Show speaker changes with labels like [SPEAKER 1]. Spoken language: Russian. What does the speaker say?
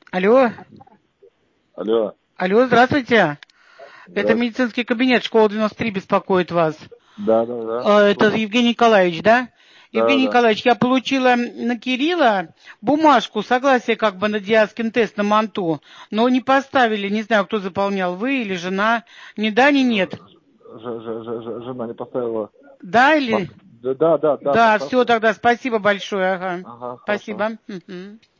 [SPEAKER 1] Алло.
[SPEAKER 2] Алло.
[SPEAKER 1] Алло, здравствуйте. Это
[SPEAKER 2] Здравствуйте.
[SPEAKER 1] медицинский кабинет, школа 93 беспокоит вас.
[SPEAKER 2] Да, да, да.
[SPEAKER 1] Это Евгений Николаевич, да?
[SPEAKER 2] Да,
[SPEAKER 1] Евгений
[SPEAKER 2] да.
[SPEAKER 1] Николаевич, я получила на Кирилла бумажку, согласие как бы на диаскин тест на МАНТУ, но не поставили, не знаю, кто заполнял, вы или жена. Ни да, ни нет.
[SPEAKER 2] Жена не поставила.
[SPEAKER 1] Да или...
[SPEAKER 2] Да,
[SPEAKER 1] Да,
[SPEAKER 2] поставьте.
[SPEAKER 1] все тогда, спасибо большое, ага.
[SPEAKER 2] Ага, хорошо.
[SPEAKER 1] Спасибо. Мгм.